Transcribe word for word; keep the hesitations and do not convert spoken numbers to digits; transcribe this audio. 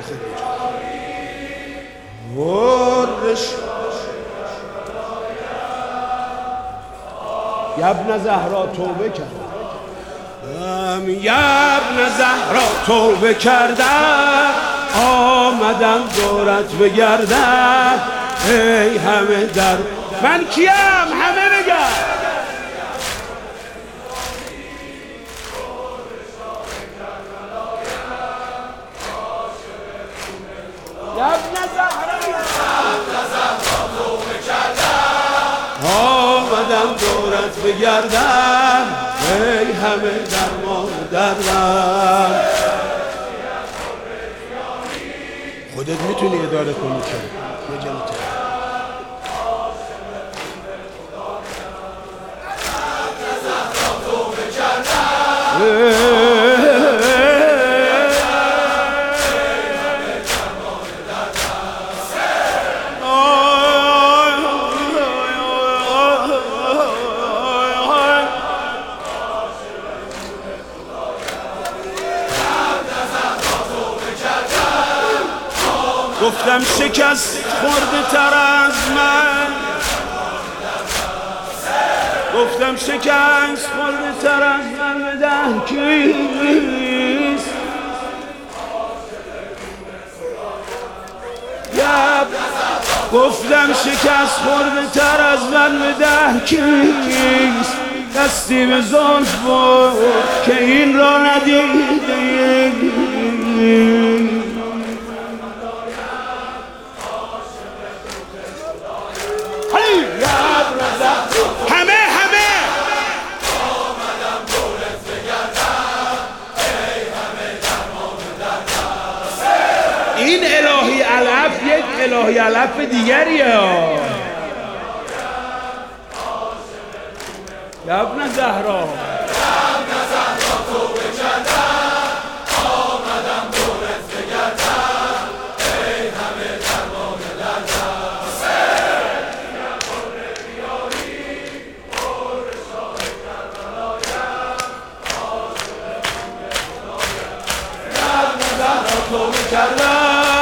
ورش یا ابن زهرا توبه کردم، یا ابن زهرا توبه کردم، آمدم دورت بگردم، ای همه در من کیم همه بگم. یا ابن زهرا توبه کردم، آمدم دورت بگردم، ای همه درمان دردم. خودت میتونی اداره کنی که یه جمعیت گفتم شکست خورده تر از من، گفتم شکست خورده تر از من بده کیست. گفتم شکست خورده تر از من بده کیست. دستی به زلف بود که این را ندیده، همه همه آمدم دورت بگردم، ای همه درمان دردم. این الهی علف یک الهی علف دیگریه. یا ابن زهرا توبه کردم، آمدم دورت بگردم، ای همه درمان دردم. توبه کردم،